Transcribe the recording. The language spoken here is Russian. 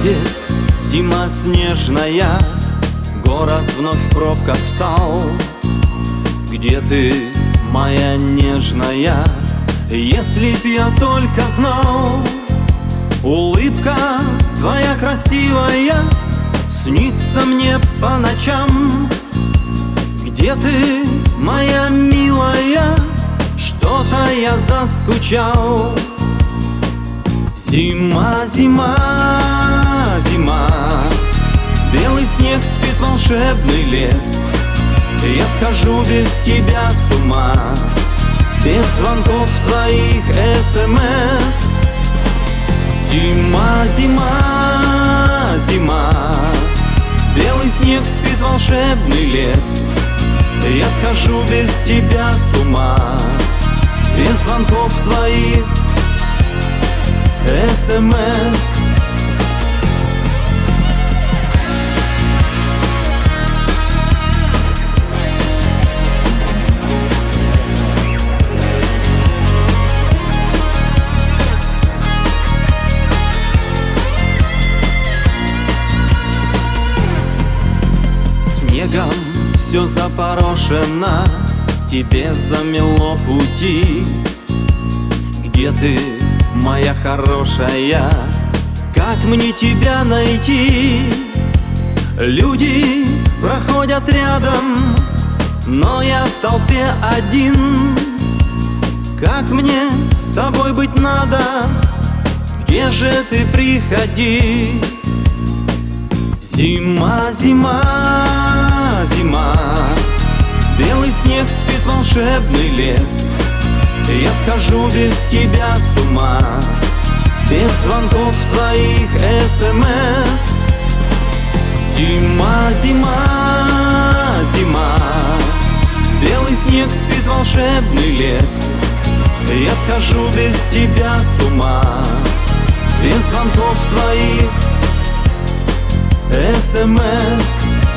Уходит зима снежная, город вновь в пробках встал. Где ты, моя нежная? Если б я только знал. Улыбка твоя красивая снится мне по ночам. Где ты, моя милая? Что-то я заскучал. Зима, зима, зима, белый снег спит, волшебный лес. Я схожу без тебя с ума, без звонков твоих СМС. Зима, зима, зима, белый снег спит, волшебный лес. Я схожу без тебя с ума, без звонков твоих СМС. Снегом все запорошено, тебе замело пути. Где ты, моя хорошая? Как мне тебя найти? Люди проходят рядом, но я в толпе один. Как мне с тобой быть надо? Где же ты, приходи? Зима, зима, зима, белый снег спит, волшебный лес. Я схожу без тебя с ума, без звонков твоих СМС. Зима, зима, зима, белый снег спит, волшебный лес. Я схожу без тебя с ума, без звонков твоих СМС.